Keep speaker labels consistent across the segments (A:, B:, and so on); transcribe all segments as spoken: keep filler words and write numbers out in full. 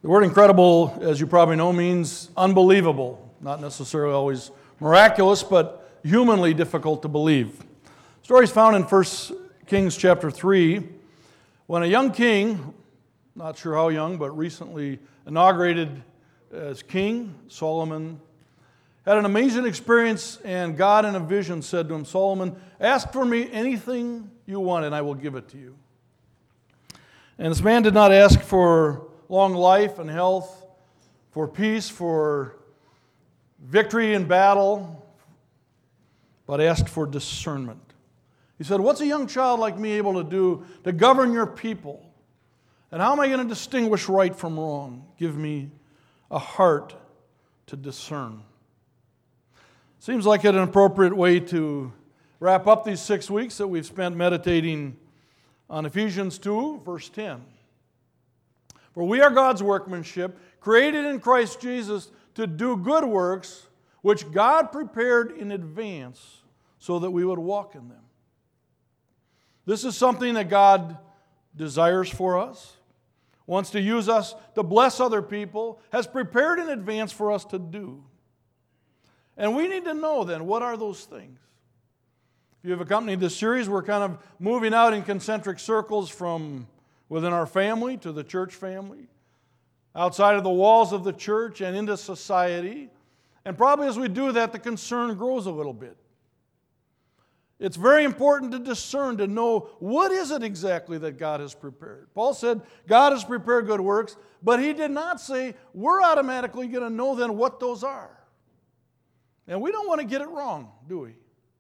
A: The word incredible, as you probably know, means unbelievable. Not necessarily always miraculous, but humanly difficult to believe. The story is found in First Kings chapter three, when a young king, not sure how young, but recently inaugurated as king, Solomon, had an amazing experience, and God in a vision said to him, Solomon, ask for me anything you want, and I will give it to you. And this man did not ask for long life and health, for peace, for victory in battle, but asked for discernment. He said, what's a young child like me able to do to govern your people? And how am I going to distinguish right from wrong? Give me a heart to discern. Seems like an appropriate way to wrap up these six weeks that we've spent meditating on Ephesians two, verse ten. For we are God's workmanship, created in Christ Jesus to do good works, which God prepared in advance so that we would walk in them. This is something that God desires for us, wants to use us to bless other people, has prepared in advance for us to do. And we need to know then, what are those things? If you have accompanied this series, we're kind of moving out in concentric circles from within our family to the church family, outside of the walls of the church and into society. And probably as we do that, the concern grows a little bit. It's very important to discern, to know what is it exactly that God has prepared. Paul said God has prepared good works, but he did not say we're automatically going to know then what those are. And we don't want to get it wrong, do we?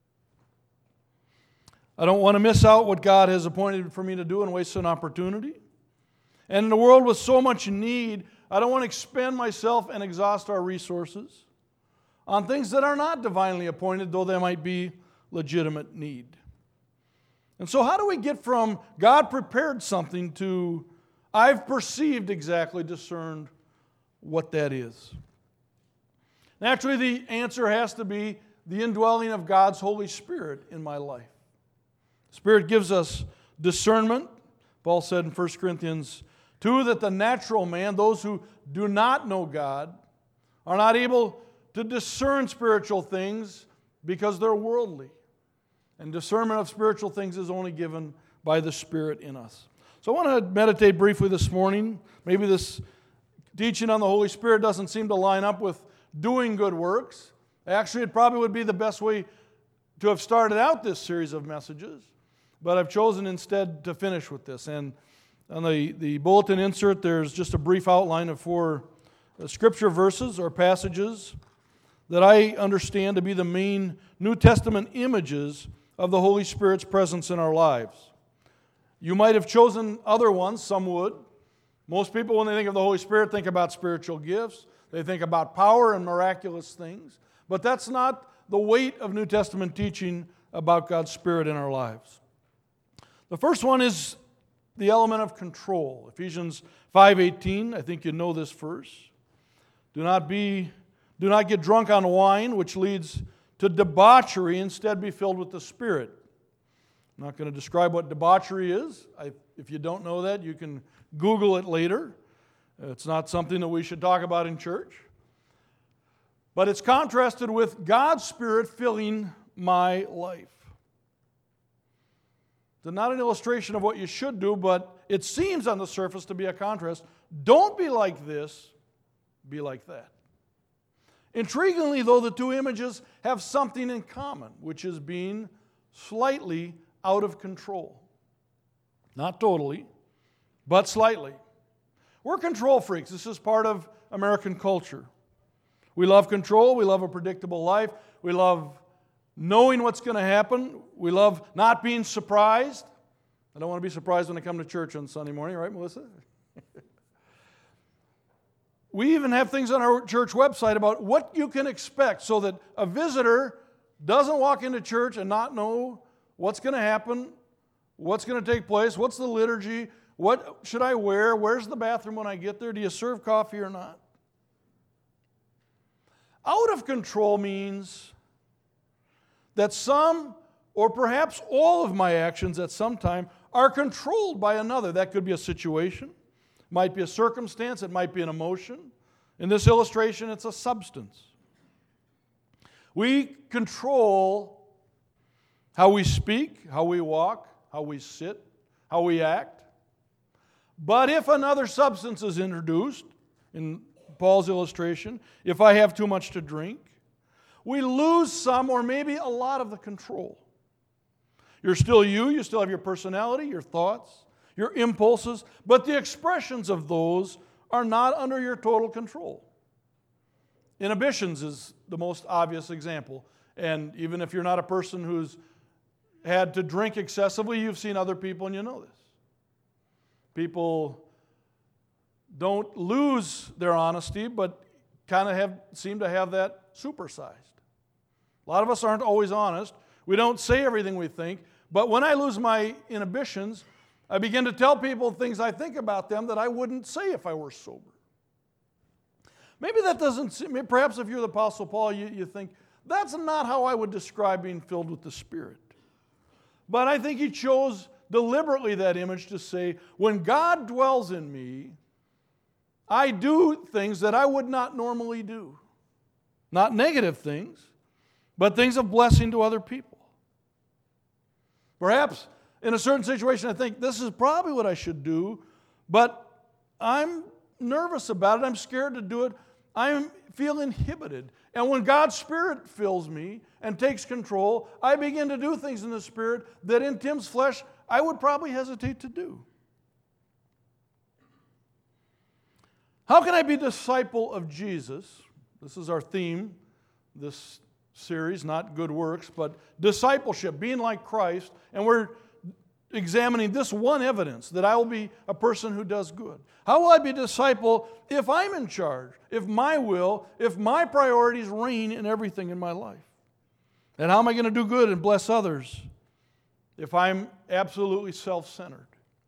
A: I don't want to miss out what God has appointed for me to do and waste an opportunity. And in a world with so much need, I don't want to expend myself and exhaust our resources on things that are not divinely appointed, though they might be legitimate need. And so how do we get from God prepared something to I've perceived exactly, discerned what that is? Naturally, the answer has to be the indwelling of God's Holy Spirit in my life. The Spirit gives us discernment. Paul said in First Corinthians two that the natural man, those who do not know God, are not able to discern spiritual things because they're worldly. And discernment of spiritual things is only given by the Spirit in us. So I want to meditate briefly this morning. Maybe this teaching on the Holy Spirit doesn't seem to line up with doing good works. Actually, it probably would be the best way to have started out this series of messages. But I've chosen instead to finish with this. And on the, the bulletin insert, there's just a brief outline of four scripture verses or passages that I understand to be the main New Testament images of the Holy Spirit's presence in our lives. You might have chosen other ones, some would. Most people, when they think of the Holy Spirit, think about spiritual gifts. They think about power and miraculous things. But that's not the weight of New Testament teaching about God's Spirit in our lives. The first one is the element of control. Ephesians five eighteen, I think you know this verse. Do not be, do not get drunk on wine, which leads to debauchery. Instead, be filled with the Spirit. I'm not going to describe what debauchery is. I, if you don't know that, you can Google it later. It's not something that we should talk about in church. But it's contrasted with God's Spirit filling my life. It's not an illustration of what you should do, but it seems on the surface to be a contrast. Don't be like this, be like that. Intriguingly, though, the two images have something in common, which is being slightly out of control. Not totally, but slightly. We're control freaks. This is part of American culture. We love control. We love a predictable life. We love knowing what's going to happen. We love not being surprised. I don't want to be surprised when I come to church on Sunday morning, right, Melissa? We even have things on our church website about what you can expect so that a visitor doesn't walk into church and not know what's going to happen, what's going to take place, what's the liturgy, what should I wear, where's the bathroom when I get there, do you serve coffee or not? Out of control means that some or perhaps all of my actions at some time are controlled by another. That could be a situation. might be a circumstance, it might be an emotion. In this illustration, it's a substance. We control how we speak, how we walk, how we sit, how we act. But if another substance is introduced, in Paul's illustration, if I have too much to drink, we lose some or maybe a lot of the control. You're still you, you still have your personality, your thoughts, your impulses, but the expressions of those are not under your total control. Inhibitions is the most obvious example. And even if you're not a person who's had to drink excessively, you've seen other people and you know this. People don't lose their honesty, but kind of have seem to have that supersized. A lot of us aren't always honest. We don't say everything we think. But when I lose my inhibitions, I begin to tell people things I think about them that I wouldn't say if I were sober. Maybe that doesn't seem, perhaps if you're the Apostle Paul, you, you think, that's not how I would describe being filled with the Spirit. But I think he chose deliberately that image to say, when God dwells in me, I do things that I would not normally do. Not negative things, but things of blessing to other people. Perhaps in a certain situation I think this is probably what I should do, but I'm nervous about it. I'm scared to do it. I feel inhibited. And when God's Spirit fills me and takes control, I begin to do things in the Spirit that in Tim's flesh I would probably hesitate to do. How can I be a disciple of Jesus? This is our theme, this series, not good works, but discipleship, being like Christ. And we're examining this one evidence, that I will be a person who does good. How will I be a disciple if I'm in charge, if my will, if my priorities reign in everything in my life? And how am I going to do good and bless others if I'm absolutely self-centered?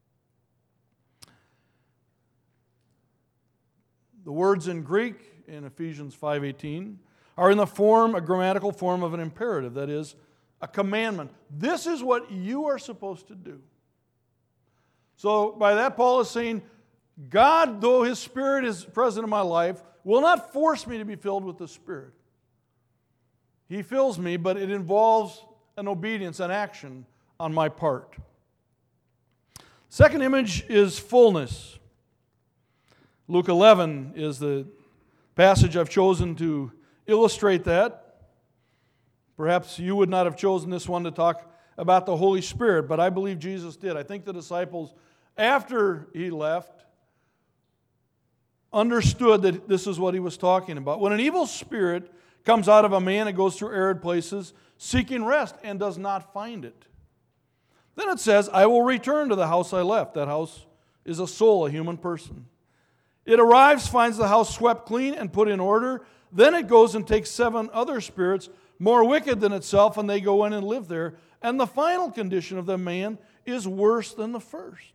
A: The words in Greek in Ephesians five eighteen are in the form, a grammatical form of an imperative, that is, a commandment. This is what you are supposed to do. So by that, Paul is saying, God, though His Spirit is present in my life, will not force me to be filled with the Spirit. He fills me, but it involves an obedience, an action on my part. Second image is fullness. Luke eleven is the passage I've chosen to illustrate that. Perhaps you would not have chosen this one to talk about the Holy Spirit, but I believe Jesus did. I think the disciples, after He left, understood that this is what He was talking about. When an evil spirit comes out of a man, it goes through arid places, seeking rest, and does not find it. Then it says, I will return to the house I left. That house is a soul, a human person. It arrives, finds the house swept clean and put in order. Then it goes and takes seven other spirits, more wicked than itself, and they go in and live there. And the final condition of the man is worse than the first.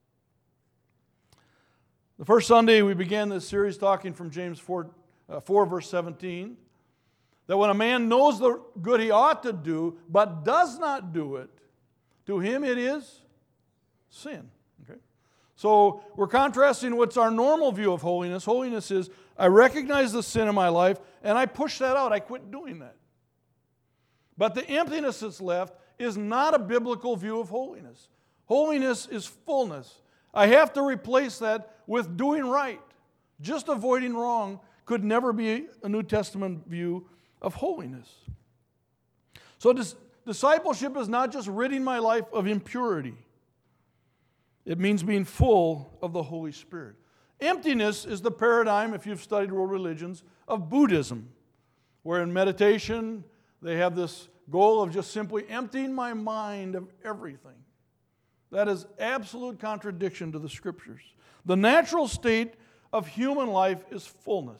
A: The first Sunday we began this series talking from James four, uh, four verse seventeen, that when a man knows the good he ought to do, but does not do it, to him it is sin. Okay? So we're contrasting what's our normal view of holiness. Holiness is, I recognize the sin in my life, and I push that out. I quit doing that. But the emptiness that's left is not a biblical view of holiness. Holiness is fullness. I have to replace that with doing right. Just avoiding wrong could never be a New Testament view of holiness. So dis- discipleship is not just ridding my life of impurity. It means being full of the Holy Spirit. Emptiness is the paradigm, if you've studied world religions, of Buddhism, where in meditation they have this goal of just simply emptying my mind of everything. That is absolute contradiction to the Scriptures. The natural state of human life is fullness.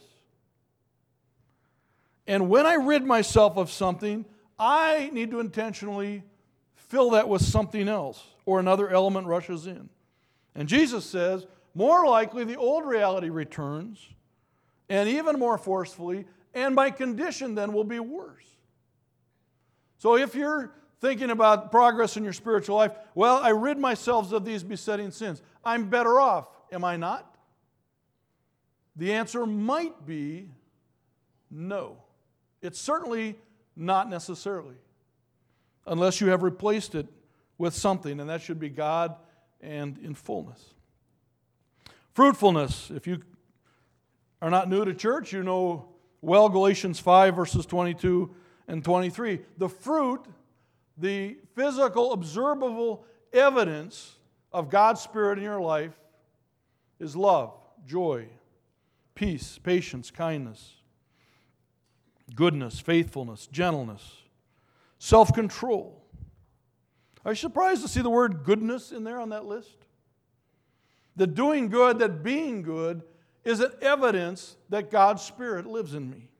A: And when I rid myself of something, I need to intentionally fill that with something else, or another element rushes in. And Jesus says, more likely the old reality returns, and even more forcefully, and my condition then will be worse. So if you're thinking about progress in your spiritual life, well, I rid myself of these besetting sins. I'm better off, am I not? The answer might be no. It's certainly not necessarily, unless you have replaced it with something, and that should be God and in fullness. Fruitfulness. If you are not new to church, you know well Galatians five, verses twenty-two and twenty-three. The fruit, the physical, observable evidence of God's Spirit in your life is love, joy, peace, patience, kindness, goodness, faithfulness, gentleness, self-control. Are you surprised to see the word goodness in there on that list? That doing good, that being good, is an evidence that God's Spirit lives in me.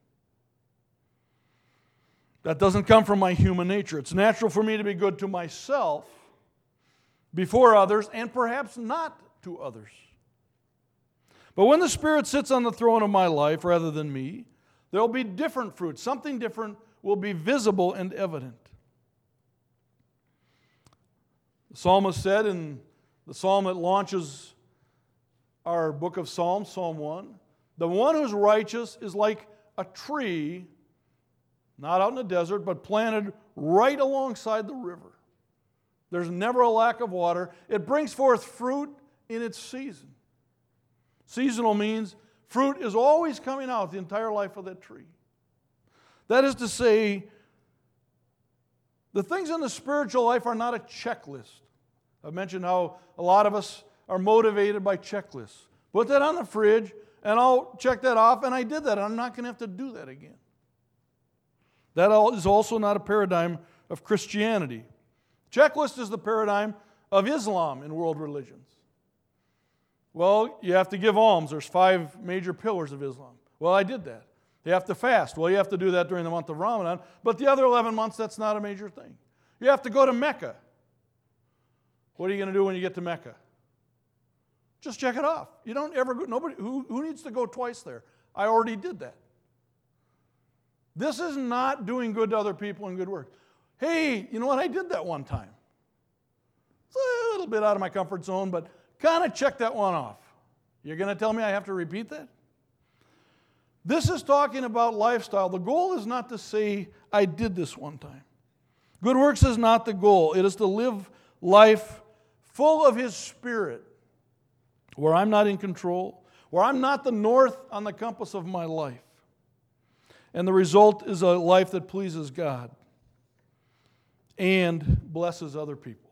A: That doesn't come from my human nature. It's natural for me to be good to myself before others, and perhaps not to others. But when the Spirit sits on the throne of my life rather than me, there will be different fruit. Something different will be visible and evident. The psalmist said in the psalm that launches our book of Psalms, Psalm one, the one who's righteous is like a tree, not out in the desert, but planted right alongside the river. There's never a lack of water. It brings forth fruit in its season. Seasonal means fruit is always coming out the entire life of that tree. That is to say, the things in the spiritual life are not a checklist. I've mentioned how a lot of us are motivated by checklists. Put that on the fridge, and I'll check that off, and I did that. I'm not going to have to do that again. That is also not a paradigm of Christianity. Checklist is the paradigm of Islam in world religions. Well, you have to give alms. There's five major pillars of Islam. Well, I did that. You have to fast. Well, you have to do that during the month of Ramadan. But the other eleven months, that's not a major thing. You have to go to Mecca. What are you going to do when you get to Mecca? Just check it off. You don't ever go, nobody, who, who needs to go twice there? I already did that. This is not doing good to other people and good work. Hey, you know what? I did that one time. It's a little bit out of my comfort zone, but kind of check that one off. You're going to tell me I have to repeat that? This is talking about lifestyle. The goal is not to say, I did this one time. Good works is not the goal. It is to live life full of His Spirit, where I'm not in control, where I'm not the north on the compass of my life. And the result is a life that pleases God and blesses other people.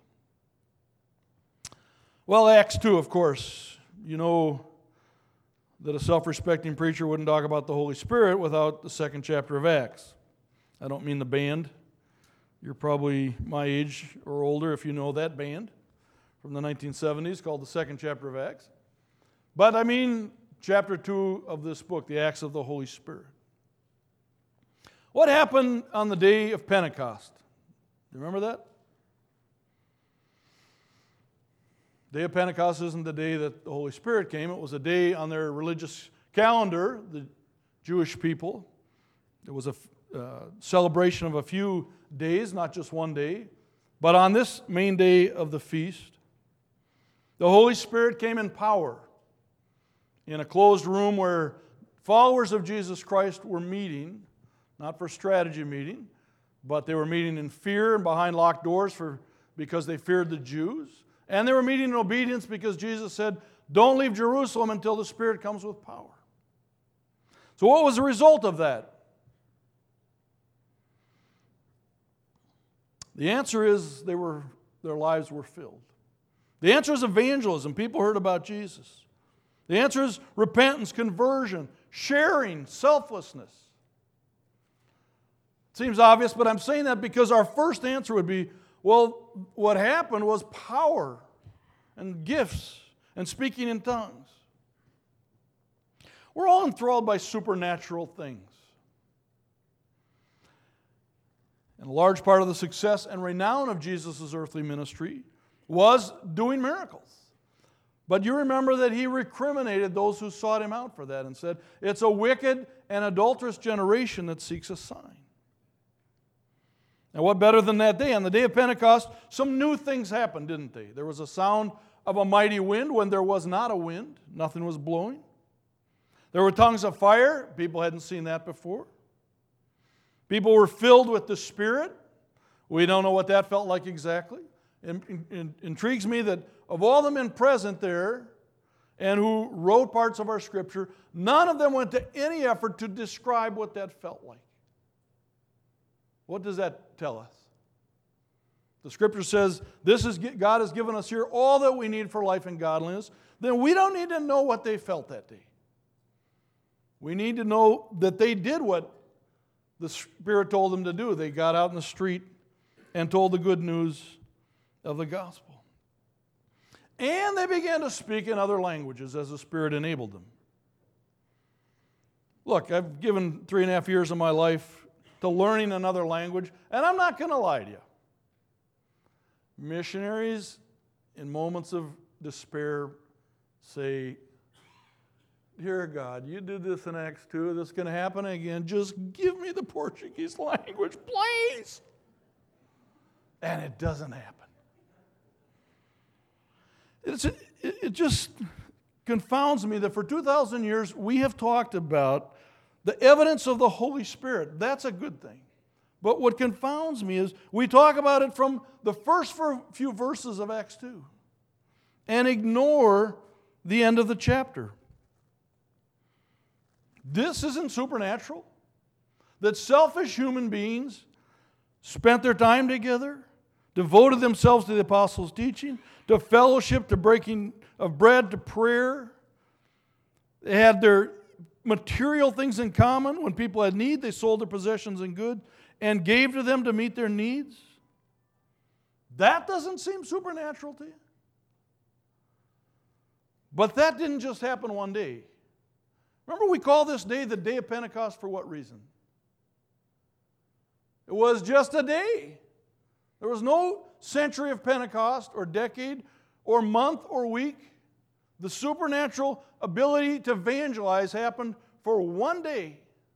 A: Well, Acts two, of course. You know that a self-respecting preacher wouldn't talk about the Holy Spirit without the second chapter of Acts. I don't mean the band. You're probably my age or older if you know that band from the nineteen seventies called the second chapter of Acts. But I mean chapter two of this book, the Acts of the Holy Spirit. What happened on the day of Pentecost? Do you remember that? The day of Pentecost isn't the day that the Holy Spirit came. It was a day on their religious calendar, the Jewish people. It was a uh, celebration of a few days, not just one day. But on this main day of the feast, the Holy Spirit came in power in a closed room where followers of Jesus Christ were meeting, not for strategy meeting, but they were meeting in fear and behind locked doors for because they feared the Jews. And they were meeting in obedience because Jesus said, don't leave Jerusalem until the Spirit comes with power. So what was the result of that? The answer is they were, their lives were filled. The answer is evangelism. People heard about Jesus. The answer is repentance, conversion, sharing, selflessness. It seems obvious, but I'm saying that because our first answer would be, well, what happened was power and gifts and speaking in tongues. We're all enthralled by supernatural things. And a large part of the success and renown of Jesus' earthly ministry was doing miracles. But you remember that He recriminated those who sought Him out for that and said, it's a wicked and adulterous generation that seeks a sign. Now, what better than that day? On the day of Pentecost, some new things happened, didn't they? There was a sound of a mighty wind when there was not a wind. Nothing was blowing. There were tongues of fire. People hadn't seen that before. People were filled with the Spirit. We don't know what that felt like exactly. It, it intrigues me that of all the men present there and who wrote parts of our Scripture, none of them went to any effort to describe what that felt like. What does that tell us? The Scripture says, this is God has given us here all that we need for life and godliness. Then we don't need to know what they felt that day. We need to know that they did what the Spirit told them to do. They got out in the street and told the good news of the gospel. And they began to speak in other languages as the Spirit enabled them. Look, I've given three and a half years of my life to learning another language, and I'm not going to lie to you. Missionaries in moments of despair say, "Dear God, you did this in Acts two, this is going to happen again. Just give me the Portuguese language, please." And it doesn't happen. It's, it, it just confounds me that for two thousand years we have talked about the evidence of the Holy Spirit. That's a good thing. But what confounds me is we talk about it from the first few verses of Acts two and ignore the end of the chapter. This isn't supernatural. That selfish human beings spent their time together, devoted themselves to the apostles' teaching, to fellowship, to breaking of bread, to prayer. They had their material things in common. When people had need, they sold their possessions and goods and gave to them to meet their needs. That doesn't seem supernatural to you? But that didn't just happen one day. Remember, we call this day the day of Pentecost for what reason? It was just a day. There was no century of Pentecost or decade or month or week. The supernatural ability to evangelize happened for one day.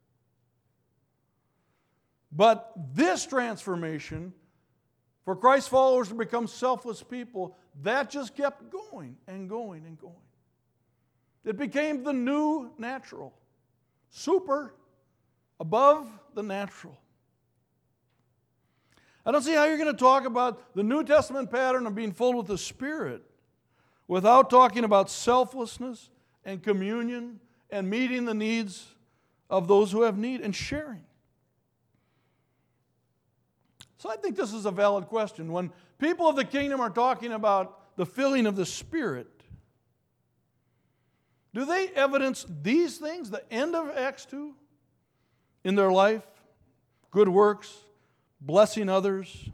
A: But this transformation, for Christ's followers to become selfless people, that just kept going and going and going. It became the new natural. Super, above the natural. I don't see how you're going to talk about the New Testament pattern of being filled with the Spirit without talking about selflessness and communion and meeting the needs of those who have need and sharing. So I think this is a valid question. When people of the kingdom are talking about the filling of the Spirit, do they evidence these things, the end of Acts two, in their life? Good works, blessing others,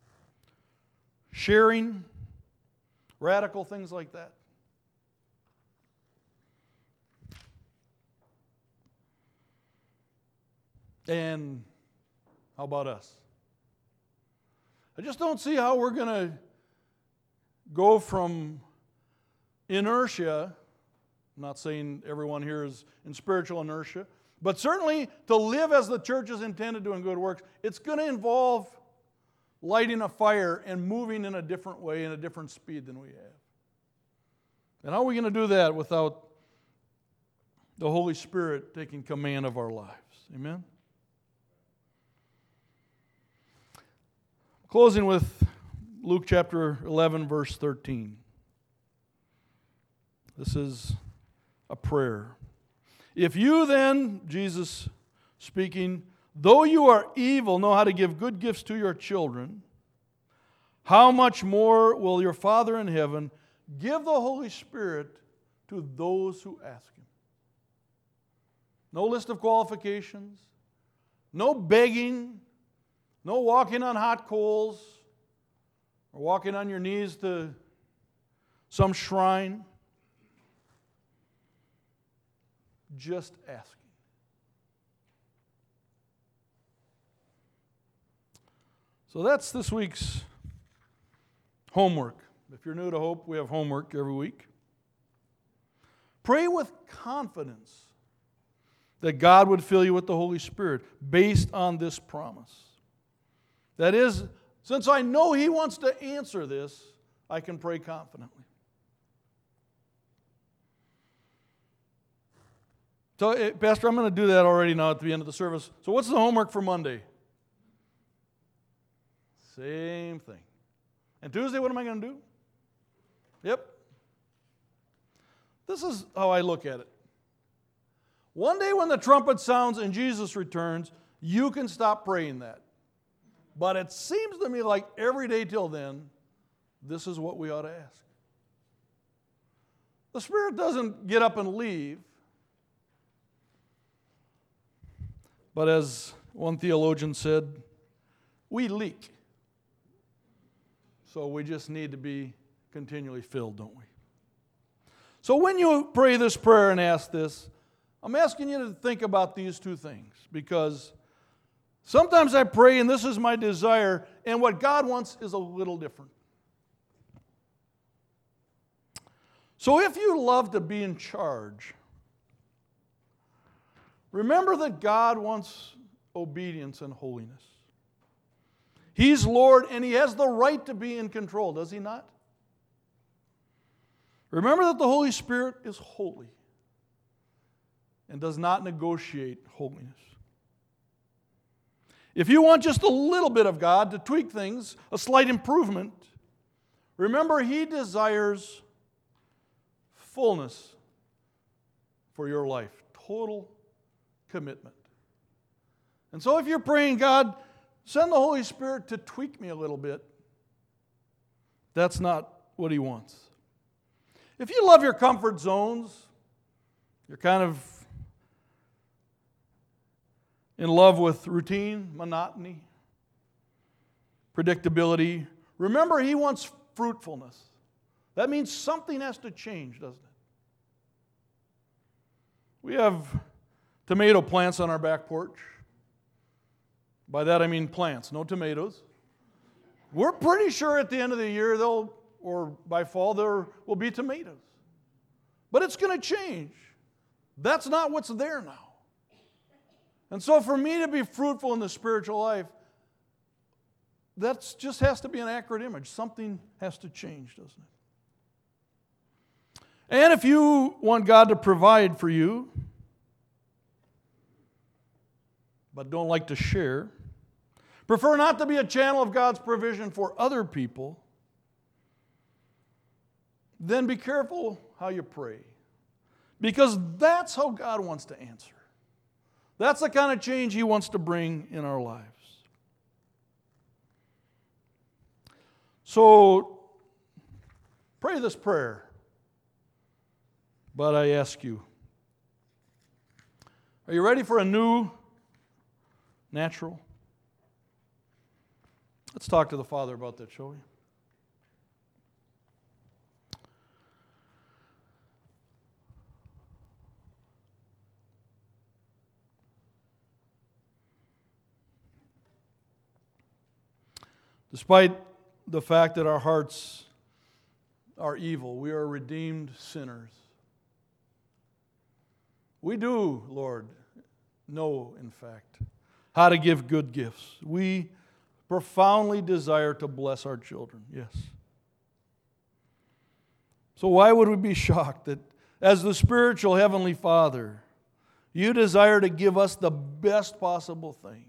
A: sharing, radical things like that. And how about us? I just don't see how we're going to go from inertia. I'm not saying everyone here is in spiritual inertia, but certainly to live as the church is intended to in good works, it's going to involve lighting a fire and moving in a different way, in a different speed than we have. And how are we going to do that without the Holy Spirit taking command of our lives? Amen? Closing with Luke chapter eleven, verse thirteen. This is a prayer. If you then, Jesus speaking, though you are evil, know how to give good gifts to your children, how much more will your Father in heaven give the Holy Spirit to those who ask Him? No list of qualifications, no begging, no walking on hot coals or walking on your knees to some shrine. Just asking. So that's this week's homework. If you're new to Hope, we have homework every week. Pray with confidence that God would fill you with the Holy Spirit based on this promise. That is, since I know He wants to answer this, I can pray confidently. So, eh, Pastor, I'm going to do that already now at the end of the service. So what's the homework for Monday? Same thing. And Tuesday, what am I going to do? Yep. This is how I look at it. One day when the trumpet sounds and Jesus returns, you can stop praying that. But it seems to me like every day till then, this is what we ought to ask. The Spirit doesn't get up and leave. But as one theologian said, we leak. So we just need to be continually filled, don't we? So when you pray this prayer and ask this, I'm asking you to think about these two things, because sometimes I pray and this is my desire, and what God wants is a little different. So if you love to be in charge, remember that God wants obedience and holiness. He's Lord and He has the right to be in control, does He not? Remember that the Holy Spirit is holy and does not negotiate holiness. If you want just a little bit of God to tweak things, a slight improvement, remember He desires fullness for your life, total commitment. And so if you're praying, God, send the Holy Spirit to tweak me a little bit, that's not what He wants. If you love your comfort zones, you're kind of in love with routine, monotony, predictability, remember He wants fruitfulness. That means something has to change, doesn't it? We have tomato plants on our back porch. By that I mean plants, no tomatoes. We're pretty sure at the end of the year they'll, or by fall, there will be tomatoes. But it's going to change. That's not what's there now. And so for me to be fruitful in the spiritual life, that just has to be an accurate image. Something has to change, doesn't it? And if you want God to provide for you, but don't like to share, prefer not to be a channel of God's provision for other people, then be careful how you pray. Because that's how God wants to answer. That's the kind of change He wants to bring in our lives. So, pray this prayer. But I ask you, are you ready for a new natural? Let's talk to the Father about that, shall we? Despite the fact that our hearts are evil, we are redeemed sinners. We do, Lord, know, in fact, how to give good gifts. We profoundly desire to bless our children, yes. So why would we be shocked that as the spiritual Heavenly Father, you desire to give us the best possible thing?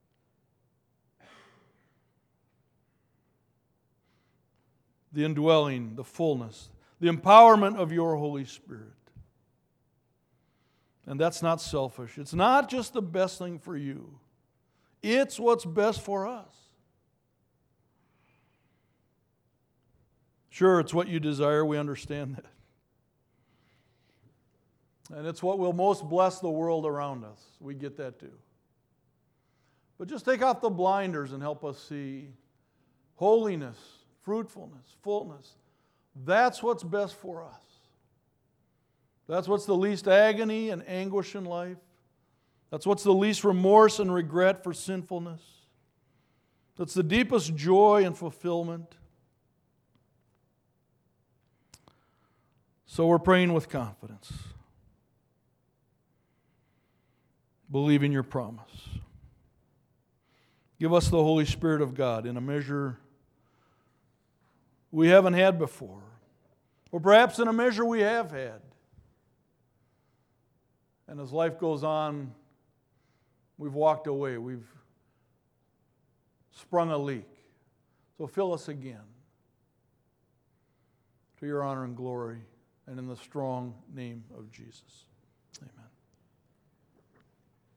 A: The indwelling, the fullness, the empowerment of your Holy Spirit. And that's not selfish. It's not just the best thing for you. It's what's best for us. Sure, it's what you desire. We understand that. And it's what will most bless the world around us. We get that too. But just take off the blinders and help us see holiness, fruitfulness, fullness. That's what's best for us. That's what's the least agony and anguish in life. That's what's the least remorse and regret for sinfulness. That's the deepest joy and fulfillment. So we're praying with confidence, believing your promise. Give us the Holy Spirit of God in a measure we haven't had before, or perhaps in a measure we have had. And as life goes on, we've walked away. We've sprung a leak. So fill us again to your honor and glory, and in the strong name of Jesus. Amen.